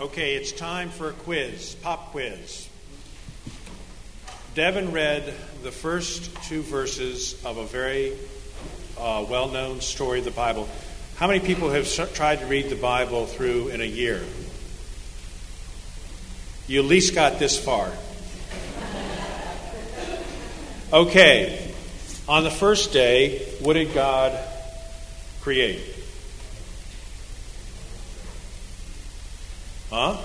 Okay, it's time for a quiz, pop quiz. Devin read the first two verses of a very well-known story of the Bible. How many people have tried to read the Bible through in a year? You at least got this far. Okay, on the first day, what did God create? Huh?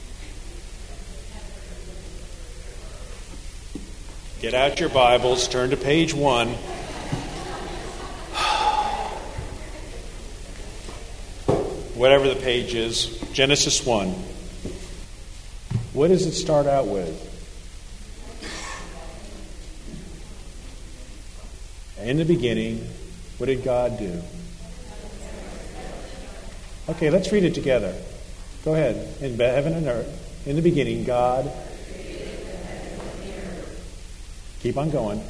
Get out your Bibles, turn to page 1. Whatever the page is, Genesis 1. What does it start out with? In the beginning, what did God do? Okay, let's read it together. Go ahead. In heaven and earth, in the beginning, God. Keep on going.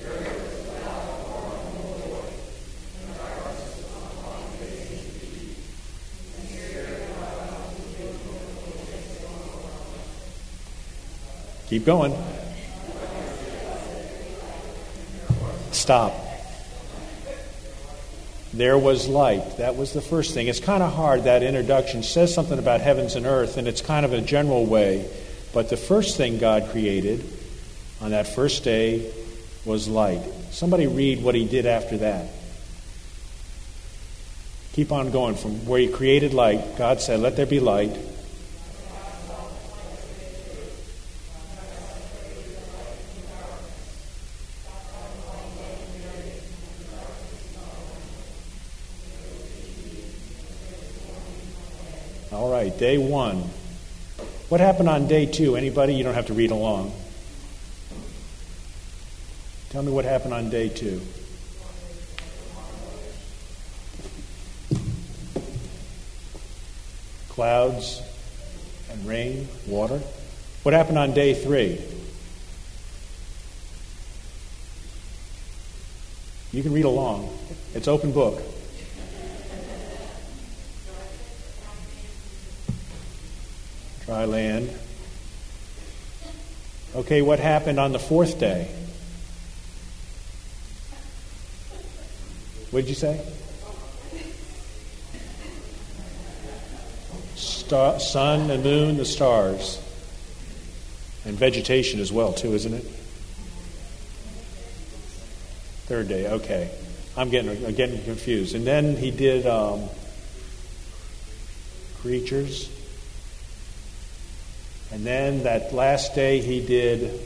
Keep going. Stop. There was light. That was the first thing. It's kind of hard, that introduction says something about heavens and earth, and it's kind of a general way. But the first thing God created on that first day was light. Somebody read what he did after that. Keep on going. From where he created light, God said, "Let there be light." All right, day 1. What happened on day 2? Anybody? You don't have to read along. Tell me what happened on day 2. Clouds and rain, water. What happened on day 3? You can read along. It's open book. Dry land. Okay, what happened on the 4th day? What did you say? Sun and moon, the stars. And vegetation as well, too, isn't it? 3rd day, okay. I'm getting confused. And then he did creatures. And then that last day he did,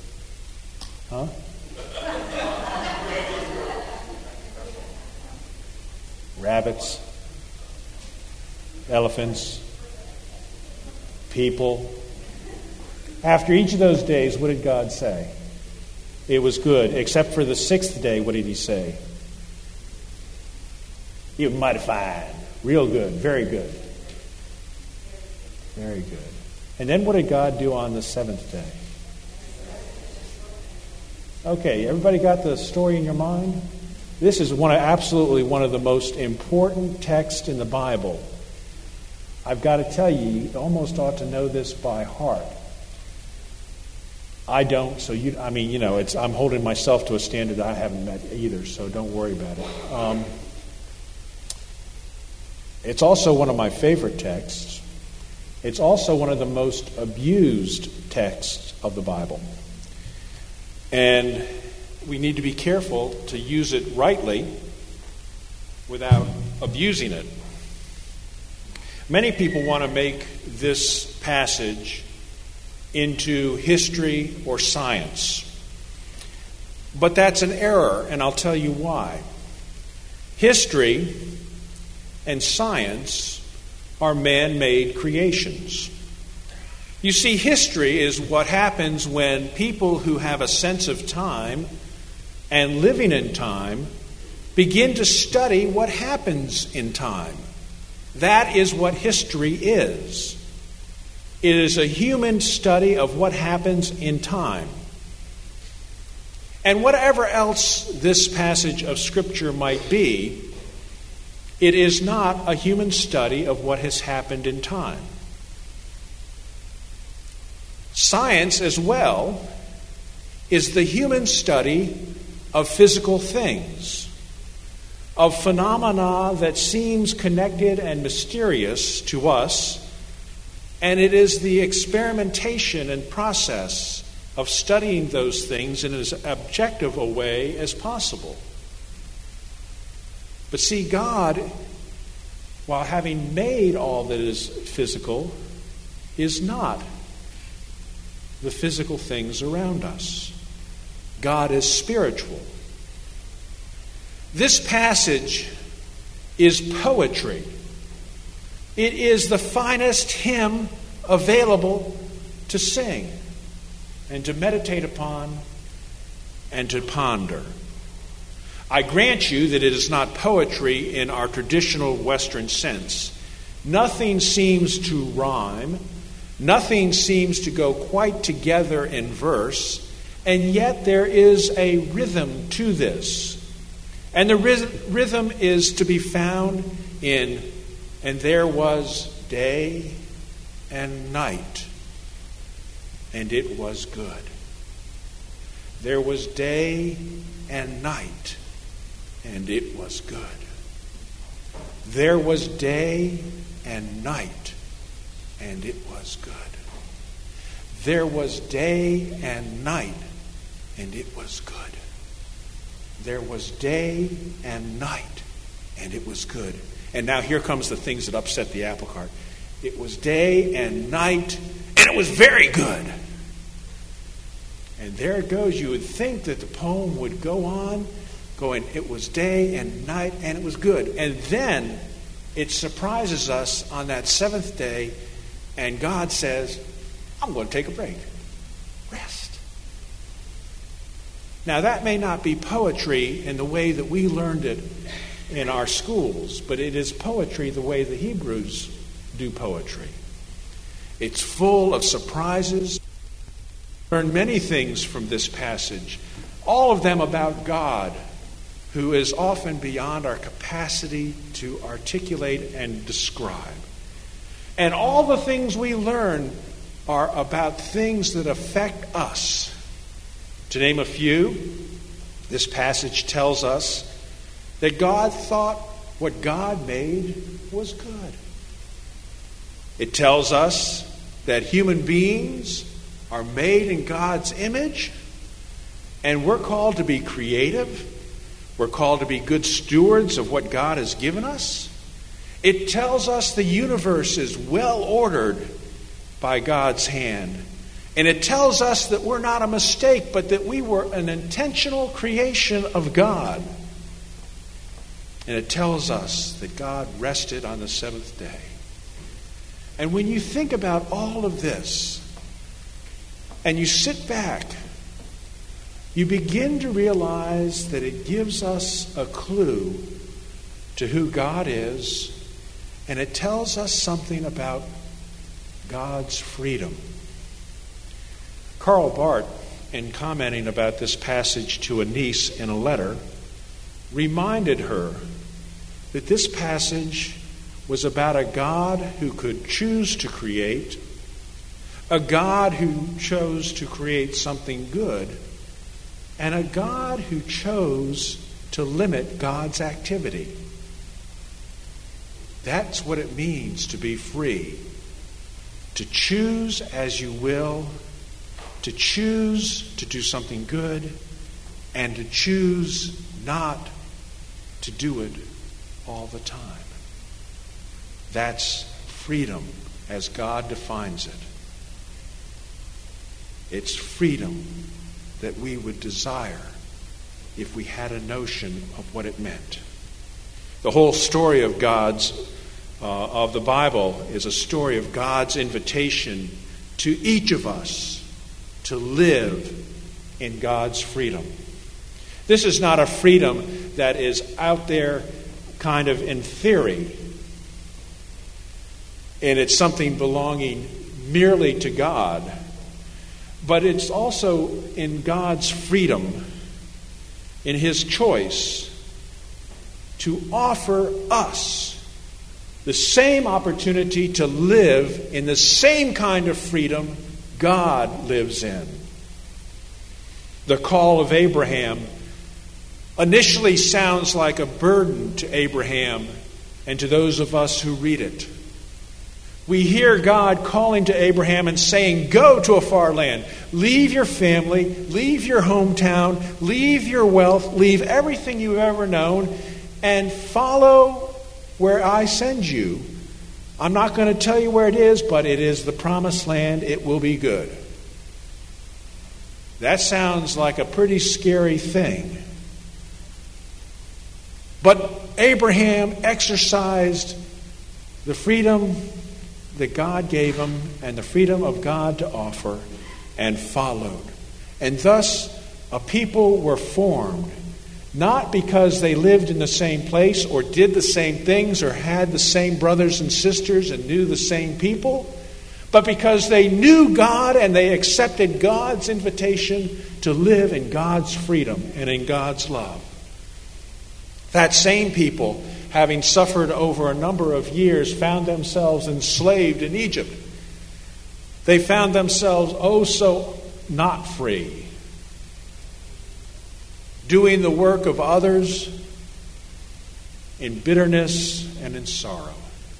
rabbits, elephants, people. After each of those days, what did God say? It was good, except for the 6th day, what did he say? It was mighty fine, real good, very good. Very good. And then what did God do on the 7th day? Okay, everybody got the story in your mind? This is absolutely one of the most important texts in the Bible. I've got to tell you, you almost ought to know this by heart. I don't, so I'm holding myself to a standard that I haven't met either, so don't worry about it. It's also one of my favorite texts. It's also one of the most abused texts of the Bible. And we need to be careful to use it rightly without abusing it. Many people want to make this passage into history or science. But that's an error, and I'll tell you why. History and science are man-made creations. You see, history is what happens when people who have a sense of time and living in time begin to study what happens in time. That is what history is. It is a human study of what happens in time. And whatever else this passage of Scripture might be, it is not a human study of what has happened in time. Science, as well, is the human study of physical things, of phenomena that seems connected and mysterious to us, and it is the experimentation and process of studying those things in as objective a way as possible. But see, God, while having made all that is physical, is not the physical things around us. God is spiritual. This passage is poetry. It is the finest hymn available to sing and to meditate upon and to ponder. I grant you that it is not poetry in our traditional Western sense. Nothing seems to rhyme. Nothing seems to go quite together in verse. And yet there is a rhythm to this. And the rhythm is to be found in, and there was day and night, and it was good. There was day and night, and it was good. There was day and night, and it was good. There was day and night, and it was good. There was day and night, and it was good. And now here comes the things that upset the apple cart. It was day and night, and it was very good. And there it goes. You would think that the poem would go on, going, it was day and night, and it was good. And then it surprises us on that seventh day, and God says, I'm going to take a break. Rest. Now, that may not be poetry in the way that we learned it in our schools, but it is poetry the way the Hebrews do poetry. It's full of surprises. Learn many things from this passage, all of them about God, who is often beyond our capacity to articulate and describe. And all the things we learn are about things that affect us. To name a few, this passage tells us that God thought what God made was good. It tells us that human beings are made in God's image, and we're called to be creative. We're called to be good stewards of what God has given us. It tells us the universe is well ordered by God's hand. And it tells us that we're not a mistake, but that we were an intentional creation of God. And it tells us that God rested on the seventh day. And when you think about all of this, and you sit back, you begin to realize that it gives us a clue to who God is, and it tells us something about God's freedom. Karl Barth, in commenting about this passage to a niece in a letter, reminded her that this passage was about a God who could choose to create, a God who chose to create something good, and a God who chose to limit God's activity. That's what it means to be free. To choose as you will, to choose to do something good, and to choose not to do it all the time. That's freedom as God defines it. It's freedom that we would desire if we had a notion of what it meant. The whole story of of the Bible is a story of God's invitation to each of us to live in God's freedom. This is not a freedom that is out there kind of in theory, and it's something belonging merely to God, but it's also in God's freedom, in His choice, to offer us the same opportunity to live in the same kind of freedom God lives in. The call of Abraham initially sounds like a burden to Abraham and to those of us who read it. We hear God calling to Abraham and saying, go to a far land. Leave your family, leave your hometown, leave your wealth, leave everything you've ever known, and follow where I send you. I'm not going to tell you where it is, but it is the promised land. It will be good. That sounds like a pretty scary thing. But Abraham exercised the freedom that God gave him and the freedom of God to offer and followed. And thus a people were formed, not because they lived in the same place or did the same things or had the same brothers and sisters and knew the same people, but because they knew God and they accepted God's invitation to live in God's freedom and in God's love. That same people, having suffered over a number of years, found themselves enslaved in Egypt. They found themselves oh so not free, doing the work of others in bitterness and in sorrow.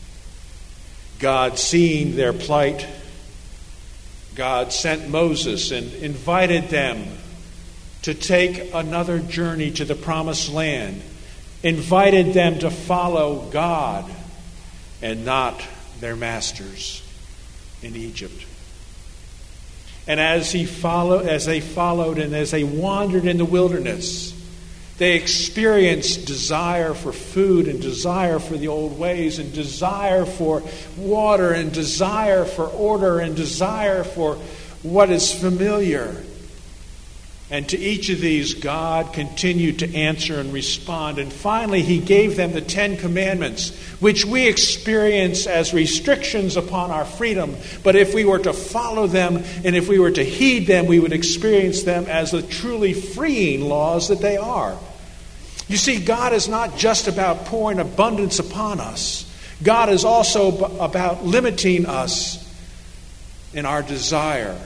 God, seeing their plight, God sent Moses and invited them to take another journey to the promised land, invited them to follow God and not their masters in Egypt. And as they followed and as they wandered in the wilderness, they experienced desire for food and desire for the old ways and desire for water and desire for order and desire for what is familiar. And to each of these, God continued to answer and respond. And finally, He gave them the 10 Commandments, which we experience as restrictions upon our freedom. But if we were to follow them and if we were to heed them, we would experience them as the truly freeing laws that they are. You see, God is not just about pouring abundance upon us. God is also about limiting us in our desire.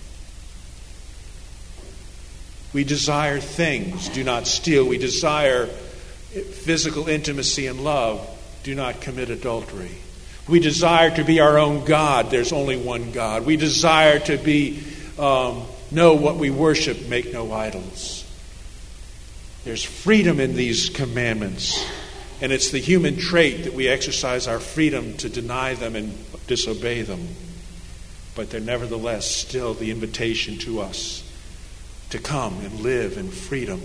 We desire things, do not steal. We desire physical intimacy and love, do not commit adultery. We desire to be our own God, there's only one God. We desire to know what we worship, make no idols. There's freedom in these commandments, and it's the human trait that we exercise our freedom to deny them and disobey them. But they're nevertheless still the invitation to us to come and live in freedom.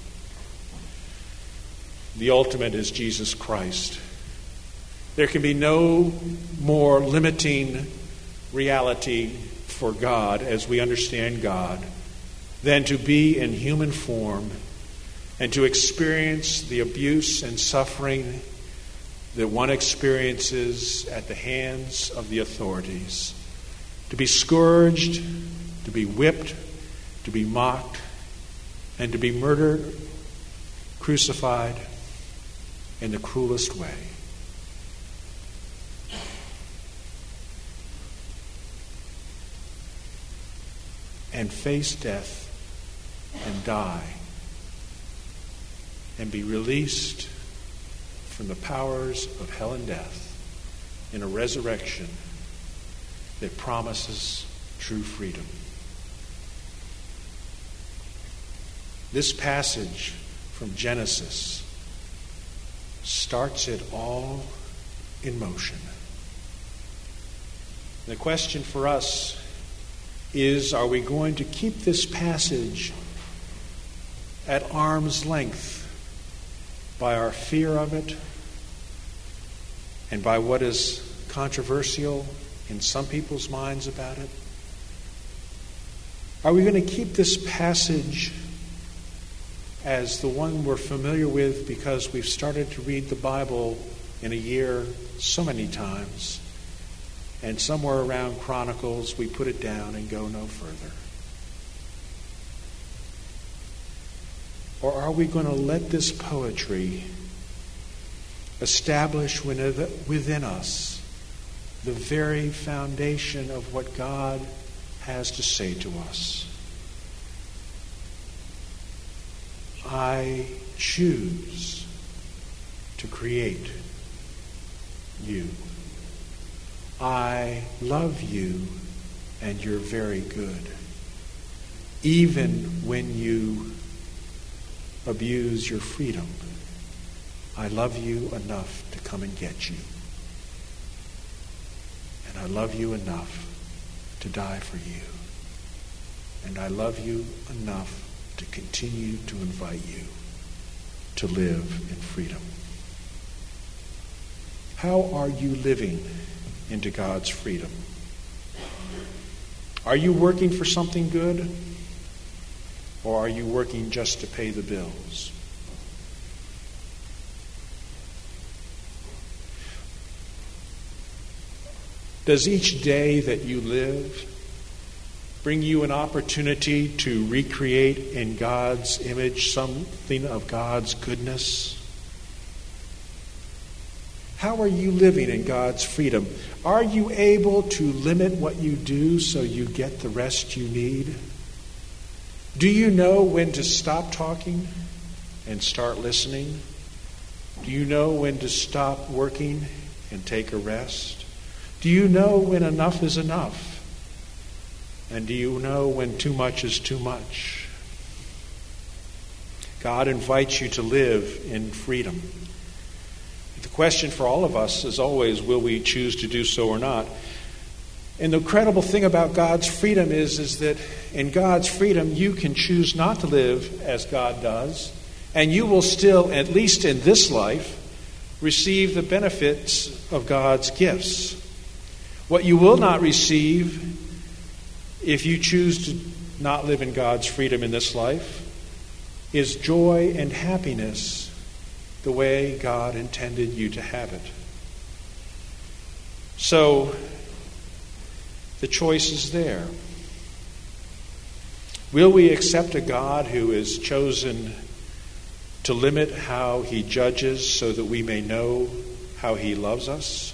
The ultimate is Jesus Christ. There can be no more limiting reality for God as we understand God than to be in human form and to experience the abuse and suffering that one experiences at the hands of the authorities. To be scourged, to be whipped, to be mocked, and to be murdered, crucified in the cruelest way. And face death and die and be released from the powers of hell and death in a resurrection that promises true freedom. This passage from Genesis starts it all in motion. The question for us is, are we going to keep this passage at arm's length by our fear of it and by what is controversial in some people's minds about it? Are we going to keep this passage as the one we're familiar with because we've started to read the Bible in a year so many times, and somewhere around Chronicles we put it down and go no further? Or are we going to let this poetry establish within us the very foundation of what God has to say to us. I choose to create you. I love you, and you're very good. Even when you abuse your freedom, I love you enough to come and get you. And I love you enough to die for you. And I love you enough to continue to invite you to live in freedom. How are you living into God's freedom? Are you working for something good? Or are you working just to pay the bills? Does each day that you live bring you an opportunity to recreate in God's image something of God's goodness? How are you living in God's freedom? Are you able to limit what you do so you get the rest you need? Do you know when to stop talking and start listening? Do you know when to stop working and take a rest? Do you know when enough is enough? And do you know when too much is too much? God invites you to live in freedom. The question for all of us is always, will we choose to do so or not? And the incredible thing about God's freedom is that in God's freedom, you can choose not to live as God does, and you will still, at least in this life, receive the benefits of God's gifts. What you will not receive if you choose to not live in God's freedom in this life is joy and happiness the way God intended you to have it. So, the choice is there. Will we accept a God who is chosen to limit how he judges so that we may know how he loves us?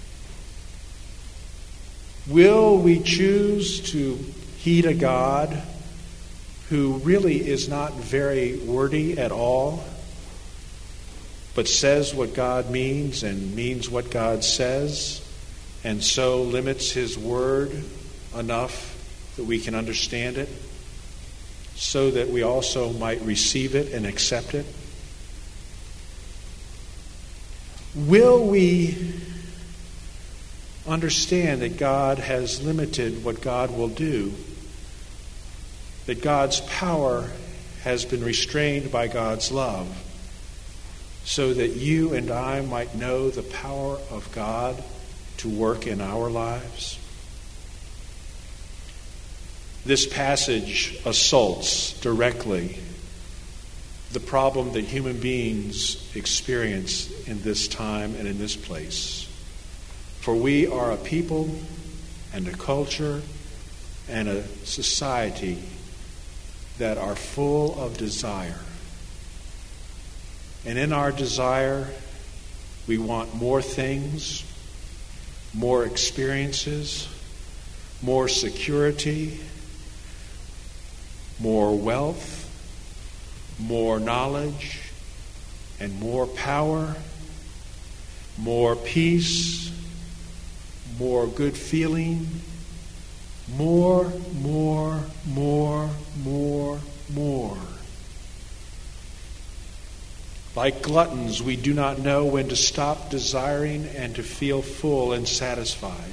Will we choose to heed a God who really is not very wordy at all, but says what God means and means what God says, and so limits his word enough that we can understand it, so that we also might receive it and accept it? Will we understand that God has limited what God will do, that God's power has been restrained by God's love, so that you and I might know the power of God to work in our lives? This passage assaults directly the problem that human beings experience in this time and in this place. For we are a people and a culture and a society that are full of desire. And in our desire, we want more things, more experiences, more security, more wealth, more knowledge, and more power, more peace, more good feeling, more. Like gluttons, we do not know when to stop desiring and to feel full and satisfied.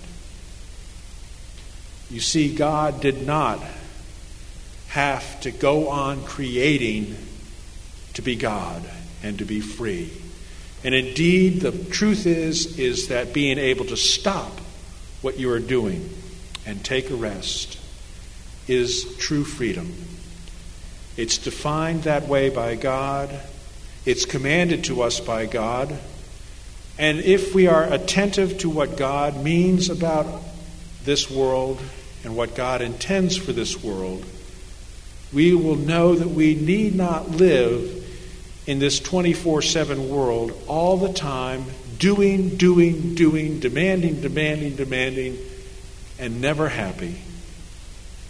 You see, God did not have to go on creating to be God and to be free. And indeed, the truth is that being able to stop what you are doing and take a rest is true freedom. It's defined that way by God. It's commanded to us by God. And if we are attentive to what God means about this world and what God intends for this world, we will know that we need not live in this 24/7 world all the time, doing, demanding, and never happy.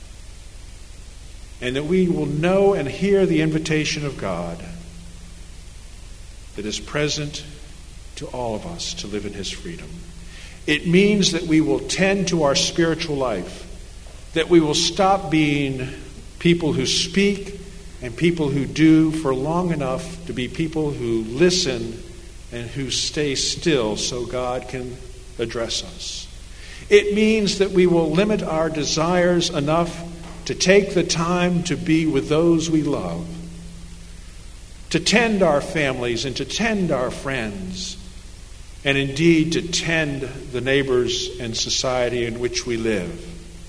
and that we will know and hear the invitation of God that is present to all of us to live in his freedom. It means that we will tend to our spiritual life, that we will stop being people who speak and people who do for long enough to be people who listen and who stay still so God can address us. It means that we will limit our desires enough to take the time to be with those we love, to tend our families and to tend our friends, and indeed to tend the neighbors and society in which we live.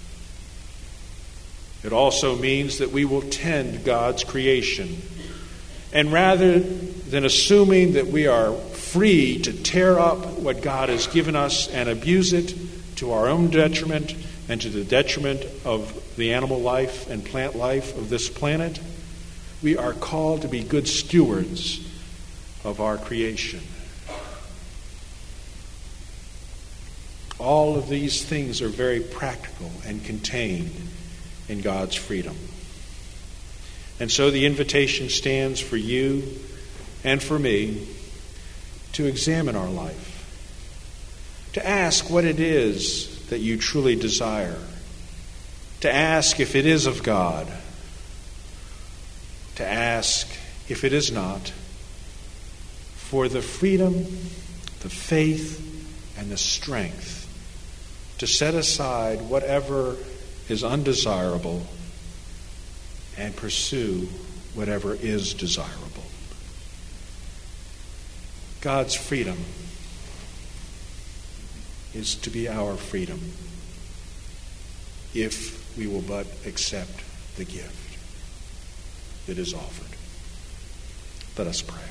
It also means that we will tend God's creation. And rather than assuming that we are free to tear up what God has given us and abuse it to our own detriment and to the detriment of the animal life and plant life of this planet, we are called to be good stewards of our creation. All of these things are very practical and contained in God's freedom. And so the invitation stands for you and for me to examine our life, to ask what it is that you truly desire, to ask if it is of God, to ask if it is not, for the freedom, the faith, and the strength to set aside whatever is undesirable and pursue whatever is desirable. God's freedom is to be our freedom if we will but accept the gift that is offered. Let us pray.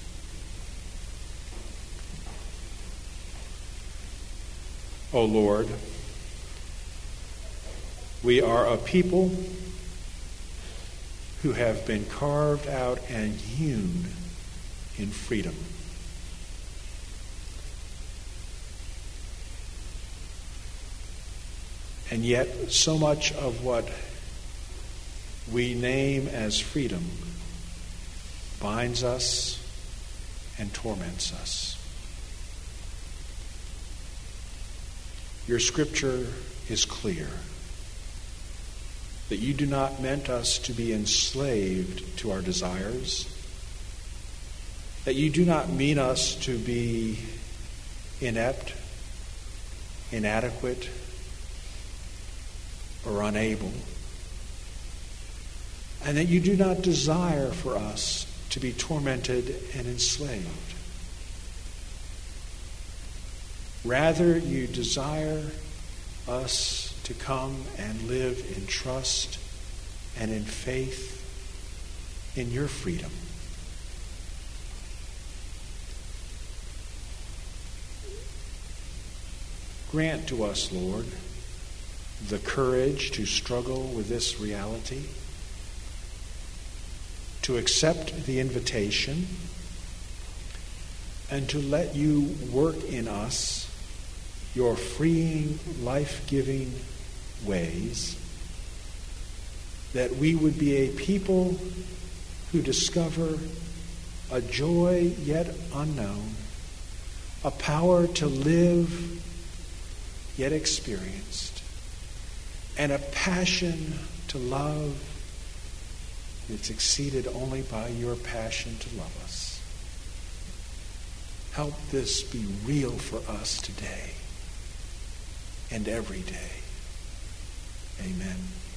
O Lord, we are a people who have been carved out and hewn in freedom. And yet, so much of what we name as freedom binds us and torments us. Your scripture is clear that you do not meant us to be enslaved to our desires, that you do not mean us to be inept, inadequate, or unable, and that you do not desire for us to be tormented and enslaved. Rather, you desire us to come and live in trust and in faith in your freedom. Grant to us, Lord, the courage to struggle with this reality, to accept the invitation, and to let you work in us your freeing, life-giving ways, that we would be a people who discover a joy yet unknown, a power to live yet experienced, and a passion to love that's exceeded only by your passion to love us. Help this be real for us today and every day. Amen.